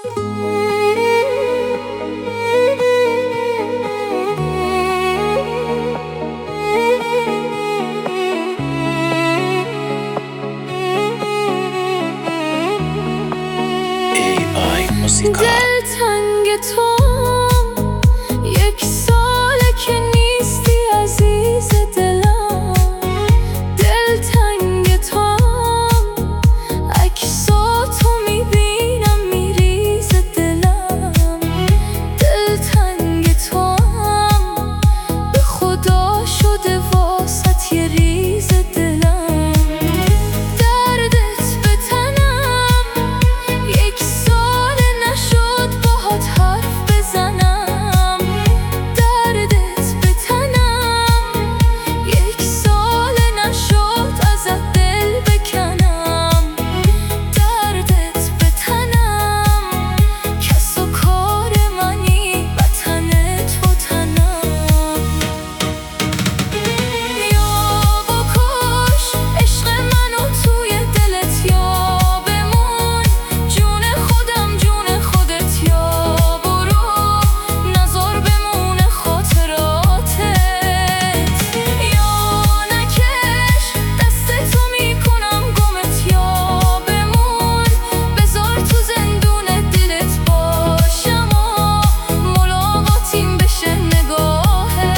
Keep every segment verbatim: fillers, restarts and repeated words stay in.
دلتنگ تو یک ساله که نیستی عزیز دلم. دلتنگ تو عکساتو میبینم میریز دلم. دلتنگ تو به خدا شده واسط یه ریز دلم. دردت به تنم یک سال نشد باهات حرف بزنم. دردت به تنم یک سال نشد ازت دل بکنم. دردت به تنم کس و کار منی وطن تو تنم. یا بکش عشق منو توی دلت یا بمون جون خودم جون خودت یا برو نذار بمونه خاطراتت. یا نکش دستتو میکنم گمت یا بمون بذار تو زندون دلت باشم و ملاقاتیم بشه نگاهت.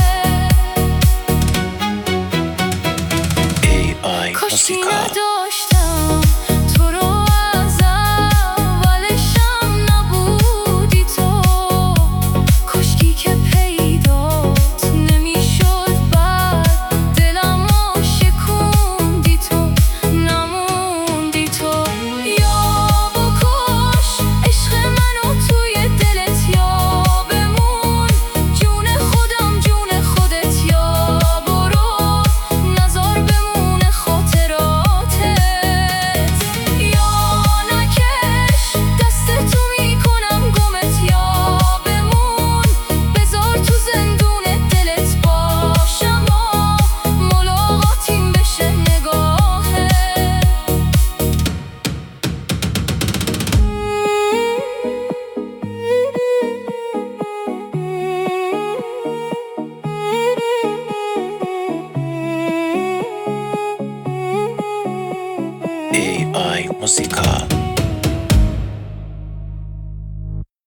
کاشکی نداشتم تو رو از اولشم نبودی تو. کاشکی که پیدات نمیشد بعد دلمو شکوندی تو نموندی تو. یا بکش عشق منو توی دلت یا بمون جون خودم جون خودت یا برو نذار بمونه خاطراتت. یا نکش دستتو میکنم گمت یا بمون بذار تو زندون دلت باشم و ملاقاتیم بشه نگاهت. ای آی موسیقا